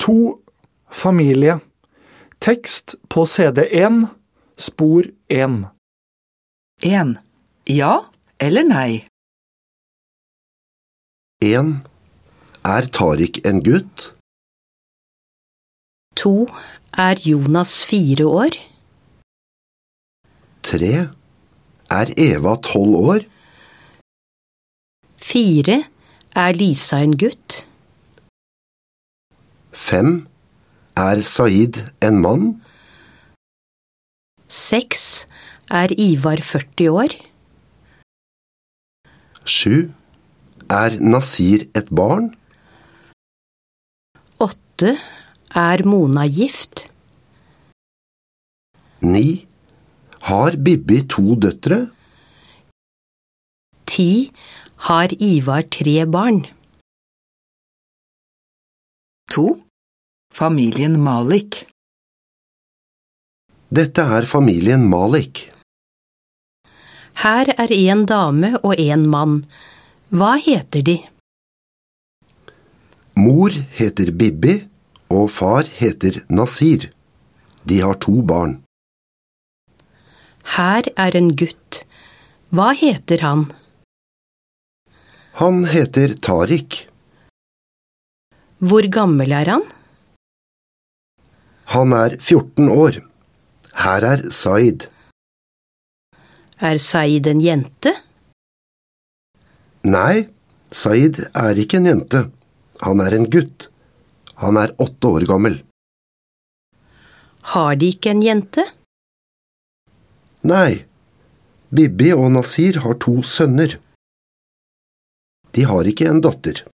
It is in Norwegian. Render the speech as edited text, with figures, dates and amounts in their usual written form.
2. Familie. Tekst på CD1, spor 1. 1. Ja eller nei? 1. Er Tarik en gutt? 2. Er Jonas 4 år? 3. Er Eva 12 år? 4. Er Lisa en gutt? 5. Er Said en mann? 6. Er Ivar 40 år? 7. Er Nasir et barn? 8. Er Mona gift? 9. Har Bibi 2 døtre? 10. Har Ivar 3 barn? 2. Familien Malik. Dette er familien Malik. Her er en dame og en mann. Hva heter de? Mor heter Bibi, og far heter Nasir. De har 2 barn. Her er en gutt. Hva heter han? Han heter Tarik. Hvor gammel er han? Han er 14 år. Her er Said. Er Said en jente? Nei, Said er ikke en jente. Han er en gutt. Han er 8 år gammel. Har de ikke en jente? Nei, Bibi og Nasir har 2 sønner. De har ikke en datter.